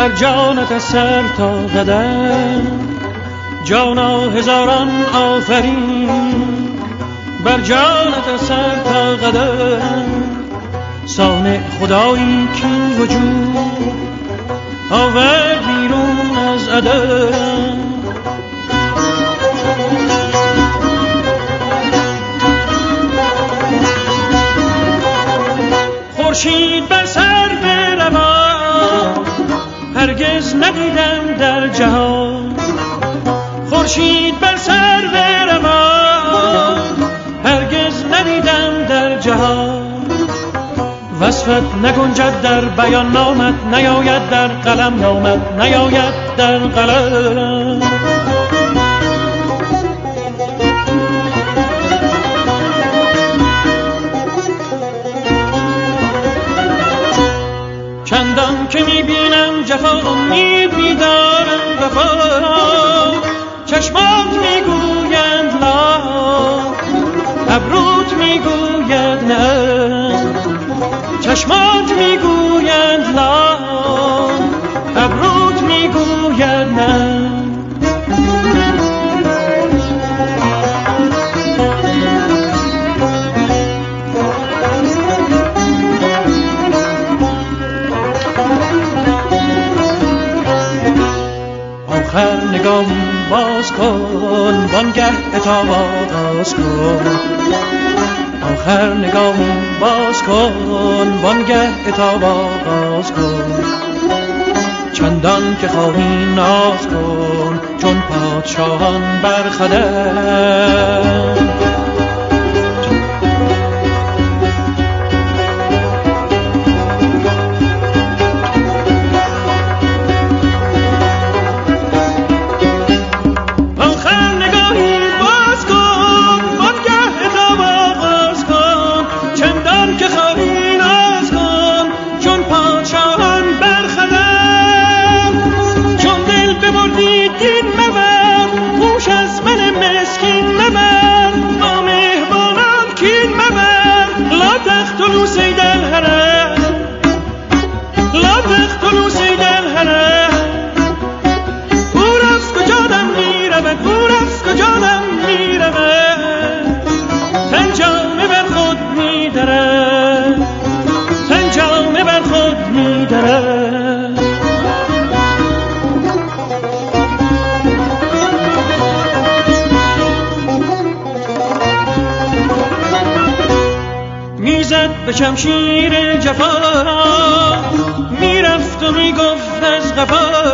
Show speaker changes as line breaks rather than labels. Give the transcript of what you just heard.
بر جانت از سر تا قدم، جانا هزاران آفرین. بر جانت از سر تا قدم، صانع خدایی کی وجود آورد بیرون از عدم. خورشید بر سر بروان، هرگز ندیدم در جهان. خورشید بر سر بروان، هرگز ندیدم در جهان. وصفت نگنجد در بیان، نامت نیاید در قلم، نامت نیاید در قلم. چندان که میبینم جفا، امید میدارم وفا را. چشمات میگویند لا، ابروت میگوید نه. چشمات میگویند لا، ابروت میگوید نه. آخر نگاه باز کن، وانگه عتاب آغاز کن. آخر نگاه باز کن، وانگه عتاب آغاز کن. چندان که خواهی ناز کن، چون پادشاهان بر خدم.
به شمشیر جفا میرفت و میگفت از غفا